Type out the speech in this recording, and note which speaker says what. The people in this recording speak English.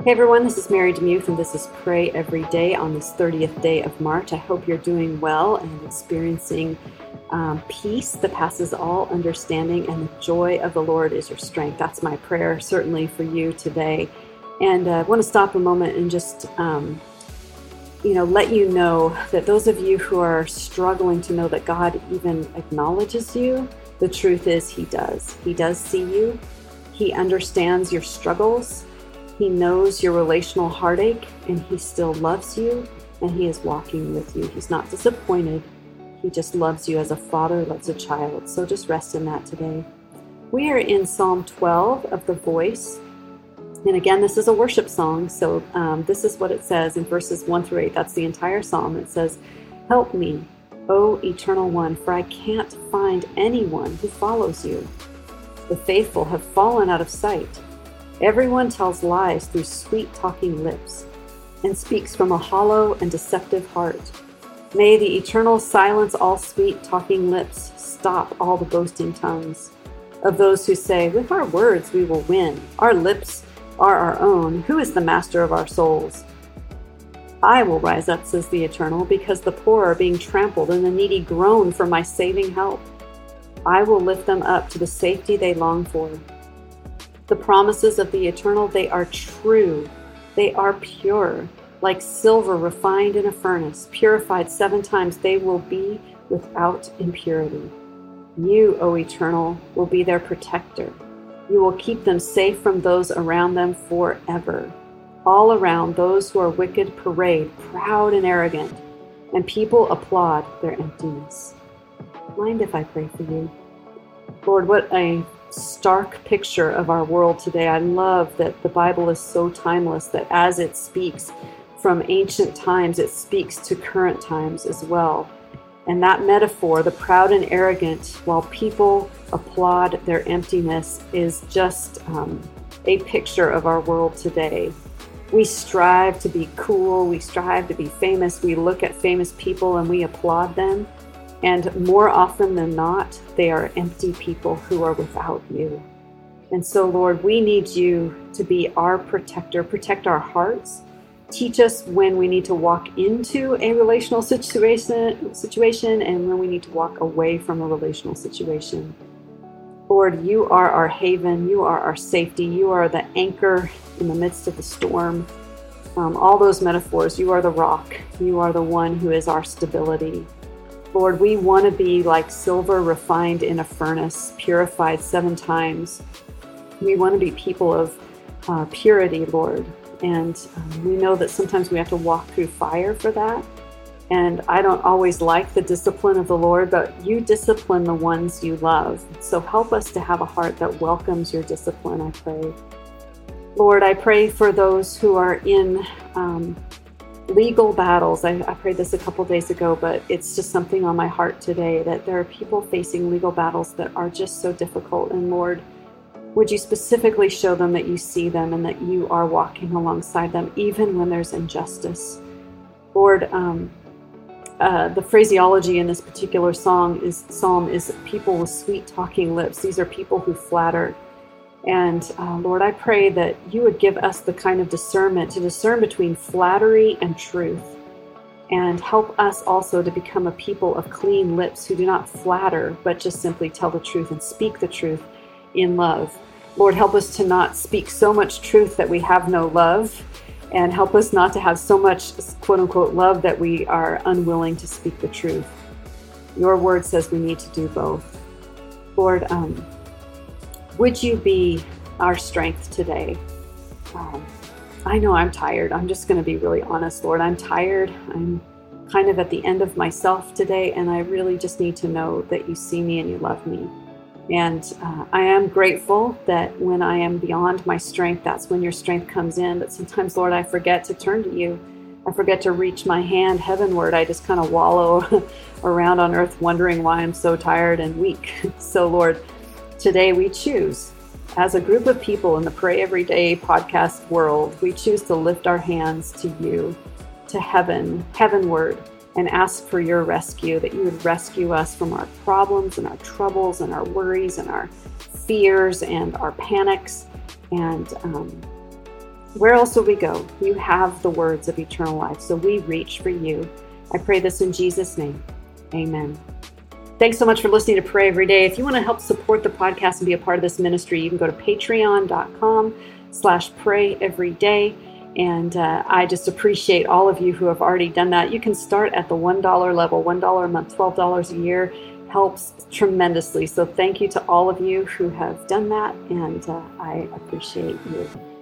Speaker 1: Hey everyone, this is Mary DeMuth and this is Pray Every Day on this 30th day of March. I hope you're doing well and experiencing peace that passes all understanding, and the joy of the Lord is your strength. That's my prayer certainly for you today. And I want to stop a moment and just let you know that those of you who are struggling to know that God even acknowledges you, the truth is He does. He does see you. He understands your struggles. He knows your relational heartache, and He still loves you, and He is walking with you. He's not disappointed. He just loves you as a father loves a child. So just rest in that today. We are in Psalm 12 of the Voice. And again, this is a worship song. So this is what it says in verses 1 through 8. That's the entire psalm. It says, "Help me, O Eternal One, for I can't find anyone who follows you. The faithful have fallen out of sight. Everyone tells lies through sweet-talking lips and speaks from a hollow and deceptive heart. May the Eternal silence all sweet-talking lips, stop all the boasting tongues of those who say, 'With our words we will win. Our lips are our own. Who is the master of our souls?' I will rise up, says the Eternal, because the poor are being trampled and the needy groan for my saving help. I will lift them up to the safety they long for. The promises of the Eternal, they are true. They are pure. Like silver refined in a furnace, purified 7 times, they will be without impurity. You, O Eternal, will be their protector. You will keep them safe from those around them forever. All around, those who are wicked parade, proud and arrogant, and people applaud their emptiness." Mind if I pray for you? Lord, what a stark picture of our world today. I love that the Bible is so timeless that as it speaks from ancient times, it speaks to current times as well. And that metaphor, the proud and arrogant, while people applaud their emptiness, is just a picture of our world today. We strive to be cool. We strive to be famous. We look at famous people and we applaud them. And more often than not, they are empty people who are without you. And so, Lord, we need you to be our protector, protect our hearts. Teach us when we need to walk into a relational situation and when we need to walk away from a relational situation. Lord, you are our haven. You are our safety. You are the anchor in the midst of the storm. All those metaphors, you are the rock. You are the one who is our stability. Lord, we want to be like silver refined in a furnace, purified 7 times. We want to be people of purity, Lord. And we know that sometimes we have to walk through fire for that. And I don't always like the discipline of the Lord, but you discipline the ones you love. So help us to have a heart that welcomes your discipline, I pray. Lord, I pray for those who are in legal battles. I prayed this a couple days ago, but it's just something on my heart today, that there are people facing legal battles that are just so difficult. And Lord, would you specifically show them that you see them and that you are walking alongside them, even when there's injustice. Lord, the phraseology in this particular psalm is people with sweet-talking lips. These are people who flatter. And Lord, I pray that you would give us the kind of discernment to discern between flattery and truth, and help us also to become a people of clean lips who do not flatter, but just simply tell the truth and speak the truth in love. Lord, help us to not speak so much truth that we have no love, and help us not to have so much quote-unquote love that we are unwilling to speak the truth. Your word says we need to do both. Lord, would you be our strength today? I know I'm tired. I'm just going to be really honest, Lord. I'm tired. I'm kind of at the end of myself today, and I really just need to know that you see me and you love me. And I am grateful that when I am beyond my strength, that's when your strength comes in. But sometimes, Lord, I forget to turn to you. I forget to reach my hand heavenward. I just kind of wallow around on earth wondering why I'm so tired and weak. So, Lord, today we choose, as a group of people in the Pray Every Day podcast world, we choose to lift our hands to you, to heavenward, and ask for your rescue, that you would rescue us from our problems and our troubles and our worries and our fears and our panics. And Where else will we go? You have the words of eternal life, so we reach for you. I pray this in Jesus' name. Amen. Thanks so much for listening to Pray Every Day. If you want to help support the podcast and be a part of this ministry, you can go to patreon.com/prayeveryday. And I just appreciate all of you who have already done that. You can start at the $1 level, $1 a month, $12 a year. Helps tremendously. So thank you to all of you who have done that, and I appreciate you.